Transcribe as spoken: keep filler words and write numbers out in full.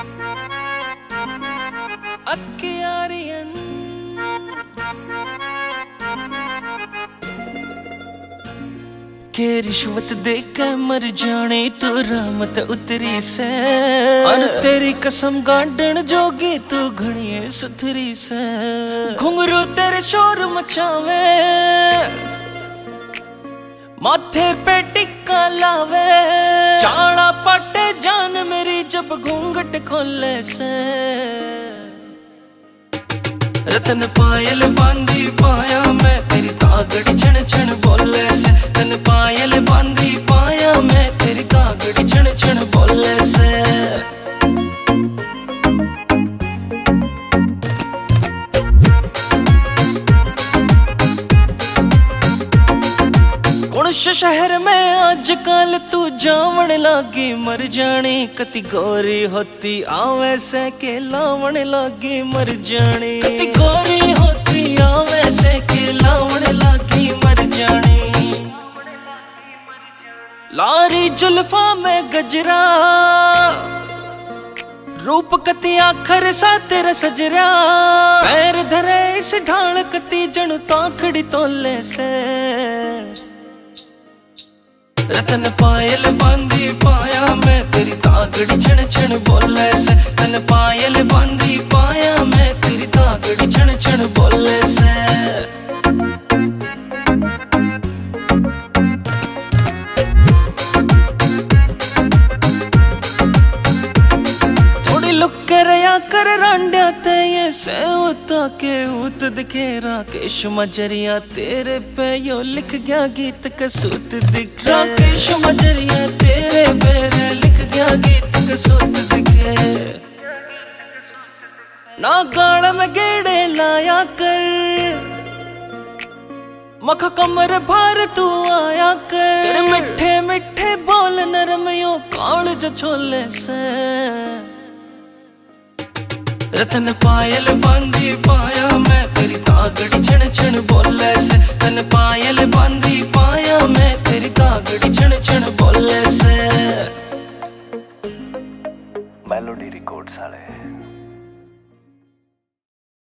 अक्यारियन के रिश्वत दे के मर जाने तू रहमत उतरी से, और तेरी कसम गांडन जोगी तू घणिए सुथरी से। घुंघरू तेरे शोर मचावे, माथे पे टिक्का लावे, चाड़ा पाटे जान मेरी जब घूंघट खोले से। रतन पायल बांधी पाया मैं तेरी कागड़ी छण छण बोले से। रतन पायल बांधी पाया मैं तेरी कागड़ी छण छण बोले से। कुछ शहर में आजकल तू जावण लागी मर जानी, कति गोरी होती आवे से के लावण लागी मर जानी। कति गोरी होती आवे से के लावण लागी मर जानी। लारी जुल्फा में गजरा, रूप कति आखर सा तेरा सजरा। पैर धरे इस ढाल कति जणु ताखड़ी तोले से। रतन पायल बांधी पाया मैं तेरी तागड़ी छण छण बोले से। रतन पायल बांधी पाया मैं तेरी तागड़ी छण छण बोले से। थोड़ी लुक कर या कर रांडिया ते ये सेवता के ऊत दिखेरा। केश मजरिया तेरे पे यो लिख गया गीत कसूत दिख। राकेश मजरिया तेरे पे लिख गया गीत कसूत दिखे। ना गाड़ में गेड़े लाया कर, मखा कमर भार तू आया कर। तेरे मिठे मिठे बोल नरम यो काल जो छोले से। रतन पायल बांधी पाया मैं तेरी तागड़ी छण छण बोले से। रतन पायल बांधी पाया मैं तेरी